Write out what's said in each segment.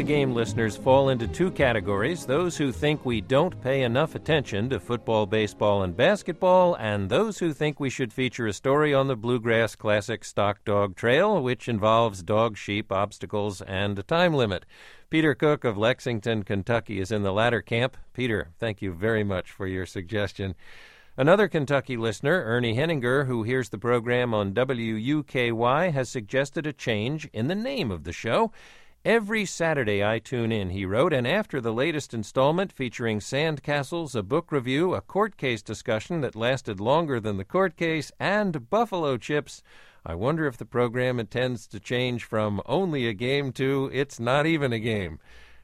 Game listeners fall into two categories: those who think we don't pay enough attention to football, baseball, and basketball, and those who think we should feature a story on the Bluegrass Classic Stock Dog Trail, which involves dog, sheep, obstacles, and a time limit. Peter Cook of Lexington, Kentucky, is in the latter camp. Peter, thank you very much for your suggestion. Another Kentucky listener, Ernie Henninger, who hears the program on WUKY, has suggested a change in the name of the show. Every Saturday I tune in, he wrote, and after the latest installment featuring Sandcastles, a book review, a court case discussion that lasted longer than the court case, and buffalo chips, I wonder if the program intends to change from only a game to it's not even a game.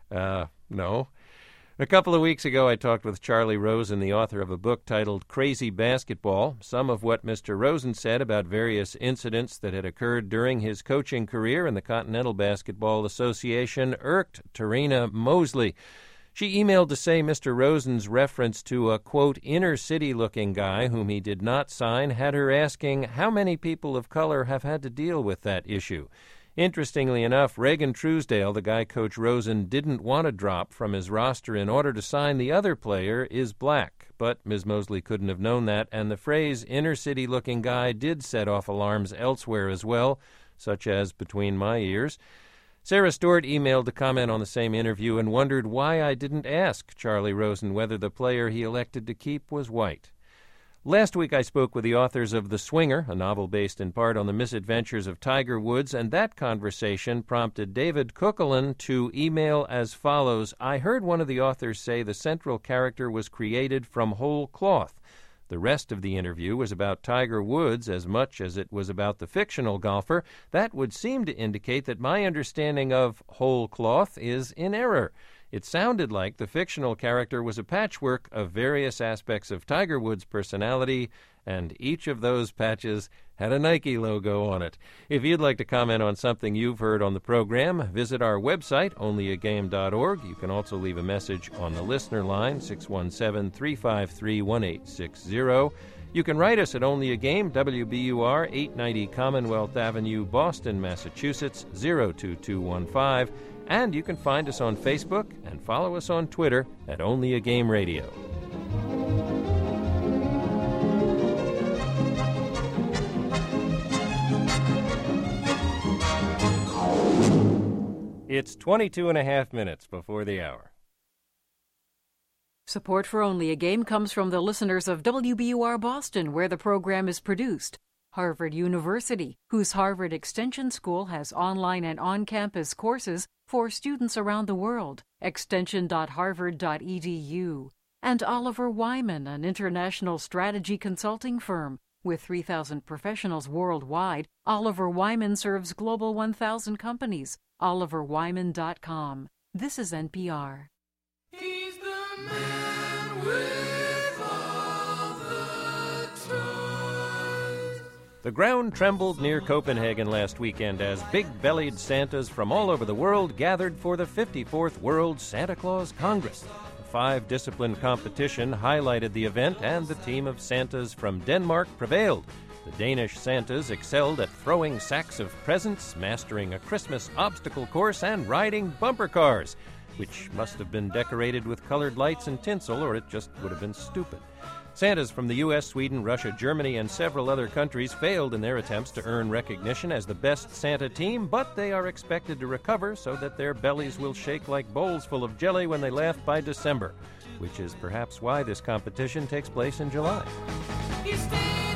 No. A couple of weeks ago, I talked with Charlie Rosen, the author of a book titled Crazy Basketball. Some of what Mr. Rosen said about various incidents that had occurred during his coaching career in the Continental Basketball Association irked Tarina Mosley. She emailed to say Mr. Rosen's reference to a, quote, inner-city-looking guy whom he did not sign had her asking how many people of color have had to deal with that issue. Interestingly enough, Reagan Truesdale, the guy Coach Rosen didn't want to drop from his roster in order to sign the other player, is black. But Ms. Mosley couldn't have known that, and the phrase inner-city-looking guy did set off alarms elsewhere as well, such as between my ears. Sarah Stewart emailed to comment on the same interview and wondered why I didn't ask Charlie Rosen whether the player he elected to keep was white. Last week I spoke with the authors of The Swinger, a novel based in part on the misadventures of Tiger Woods, and that conversation prompted David Kukulin to email as follows: I heard one of the authors say the central character was created from whole cloth. The rest of the interview was about Tiger Woods as much as it was about the fictional golfer. That would seem to indicate that my understanding of whole cloth is in error. It sounded like the fictional character was a patchwork of various aspects of Tiger Woods' personality, and each of those patches had a Nike logo on it. If you'd like to comment on something you've heard on the program, visit our website, onlyagame.org. You can also leave a message on the listener line, 617-353-1860. You can write us at Only a Game, WBUR, 890 Commonwealth Avenue, Boston, Massachusetts, 02215. And you can find us on Facebook and follow us on Twitter at Only a Game Radio. It's 22 and a half minutes before the hour. Support for Only a Game comes from the listeners of WBUR Boston, where the program is produced. Harvard University, whose Harvard Extension School has online and on-campus courses for students around the world, extension.harvard.edu. And Oliver Wyman, an international strategy consulting firm. With 3,000 professionals worldwide, Oliver Wyman serves Global 1,000 companies. OliverWyman.com. This is NPR. He's the man with all the toys. The ground trembled near Copenhagen last weekend as big-bellied Santas from all over the world gathered for the 54th World Santa Claus Congress. The five-discipline competition highlighted the event, and the team of Santas from Denmark prevailed. The Danish Santas excelled at throwing sacks of presents, mastering a Christmas obstacle course, and riding bumper cars, which must have been decorated with colored lights and tinsel, or it just would have been stupid. Santas from the U.S., Sweden, Russia, Germany, and several other countries failed in their attempts to earn recognition as the best Santa team, but they are expected to recover so that their bellies will shake like bowls full of jelly when they laugh by December, which is perhaps why this competition takes place in July. You stay